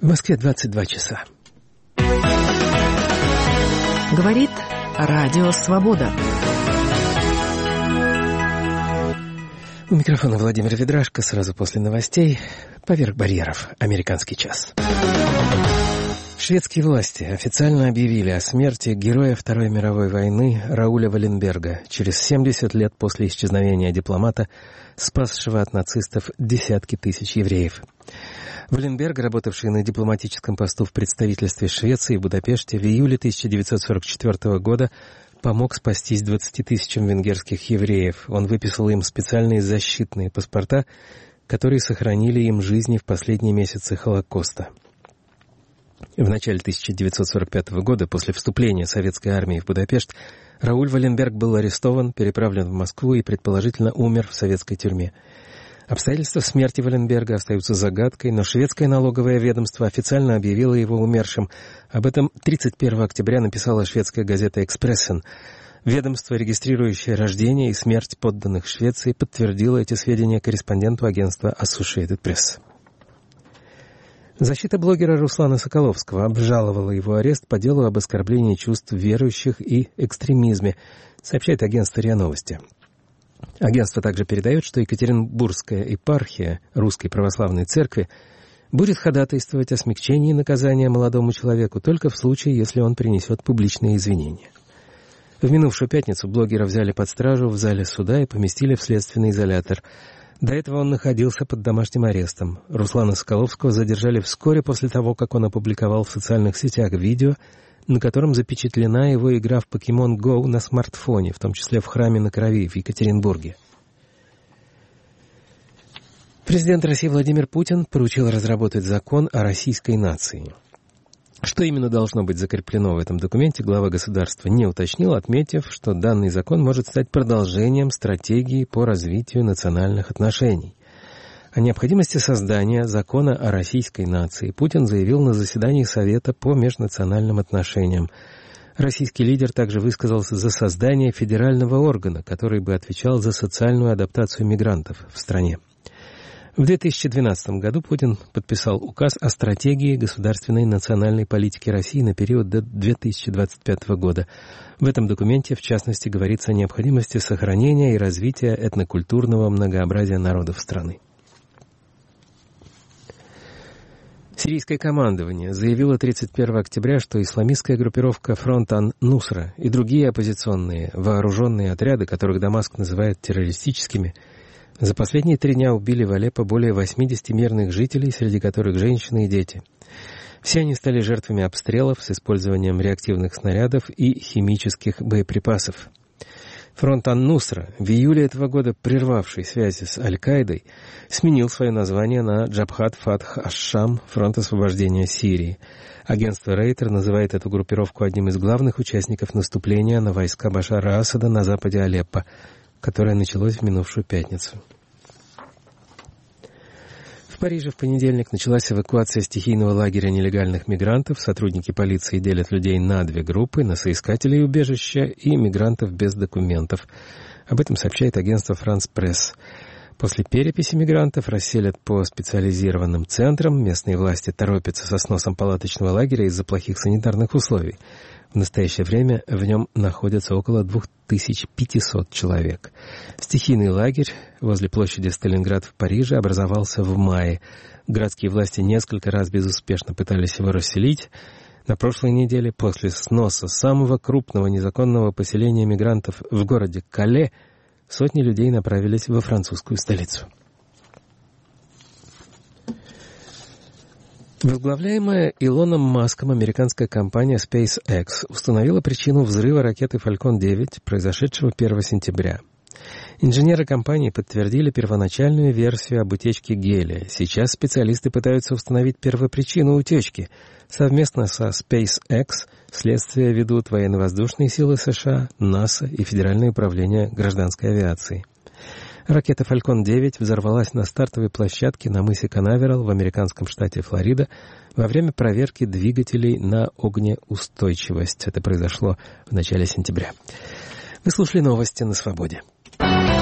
В Москве 22 часа. Говорит Радио Свобода. У микрофона Владимир Ведрашко. Сразу после новостей «Поверх барьеров. Американский час». Шведские власти официально объявили о смерти героя Второй мировой войны Рауля Валенберга через 70 лет после исчезновения дипломата, спасшего от нацистов десятки тысяч евреев. Валенберг, работавший на дипломатическом посту в представительстве Швеции в Будапеште, в июле 1944 года помог спастись 20 тысячам венгерских евреев. Он выписал им специальные защитные паспорта, которые сохранили им жизни в последние месяцы Холокоста. В начале 1945 года, после вступления советской армии в Будапешт, Рауль Валенберг был арестован, переправлен в Москву и, предположительно, умер в советской тюрьме. Обстоятельства смерти Валенберга остаются загадкой, но шведское налоговое ведомство официально объявило его умершим. Об этом 31 октября написала шведская газета «Экспрессен». Ведомство, регистрирующее рождение и смерть подданных Швеции, подтвердило эти сведения корреспонденту агентства Associated Press. Защита блогера Руслана Соколовского обжаловала его арест по делу об оскорблении чувств верующих и экстремизме, сообщает агентство РИА Новости. Агентство также передает, что Екатеринбургская епархия Русской Православной Церкви будет ходатайствовать о смягчении наказания молодому человеку только в случае, если он принесет публичные извинения. В минувшую пятницу блогера взяли под стражу в зале суда и поместили в следственный изолятор. До этого он находился под домашним арестом. Руслана Соколовского задержали вскоре после того, как он опубликовал в социальных сетях видео, на котором запечатлена его игра в Pokemon Go на смартфоне, в том числе в храме на Крови в Екатеринбурге. Президент России Владимир Путин поручил разработать закон о российской нации. Что именно должно быть закреплено в этом документе, глава государства не уточнил, отметив, что данный закон может стать продолжением стратегии по развитию национальных отношений. О необходимости создания закона о российской нации Путин заявил на заседании Совета по межнациональным отношениям. Российский лидер также высказался за создание федерального органа, который бы отвечал за социальную адаптацию мигрантов в стране. В 2012 году Путин подписал указ о стратегии государственной национальной политики России на период до 2025 года. В этом документе, в частности, говорится о необходимости сохранения и развития этнокультурного многообразия народов страны. Сирийское командование заявило 31 октября, что исламистская группировка «Фронт ан-Нусра» и другие оппозиционные вооруженные отряды, которых Дамаск называет террористическими, за последние 3 дня убили в Алеппо более 80 мирных жителей, среди которых женщины и дети. Все они стали жертвами обстрелов с использованием реактивных снарядов и химических боеприпасов. Фронт ан-Нусра, в июле этого года прервавший связи с Аль-Каидой, сменил свое название на Джабхат Фатх аш-Шам, фронт освобождения Сирии. Агентство Рейтер называет эту группировку одним из главных участников наступления на войска Башара Асада на западе Алеппо, которое началось в минувшую пятницу. В Париже в понедельник началась эвакуация стихийного лагеря нелегальных мигрантов. Сотрудники полиции делят людей на 2 группы: на соискателей убежища и мигрантов без документов. Об этом сообщает агентство «Франс Пресс». После переписи мигрантов расселят по специализированным центрам. Местные власти торопятся со сносом палаточного лагеря из-за плохих санитарных условий. В настоящее время в нем находятся около 2500 человек. Стихийный лагерь возле площади Сталинград в Париже образовался в мае. Городские власти несколько раз безуспешно пытались его расселить. На прошлой неделе, после сноса самого крупного незаконного поселения мигрантов в городе Кале, сотни людей направились во французскую столицу. Возглавляемая Илоном Маском американская компания SpaceX установила причину взрыва ракеты Falcon 9, произошедшего 1 сентября. Инженеры компании подтвердили первоначальную версию об утечке гелия. Сейчас специалисты пытаются установить первопричину утечки. Совместно со SpaceX следствие ведут военно-воздушные силы США, НАСА и Федеральное управление гражданской авиации. Ракета Falcon 9 взорвалась на стартовой площадке на мысе Канаверал в американском штате Флорида во время проверки двигателей на огнеустойчивость. Это произошло в начале сентября. Вы слушали новости на Свободе.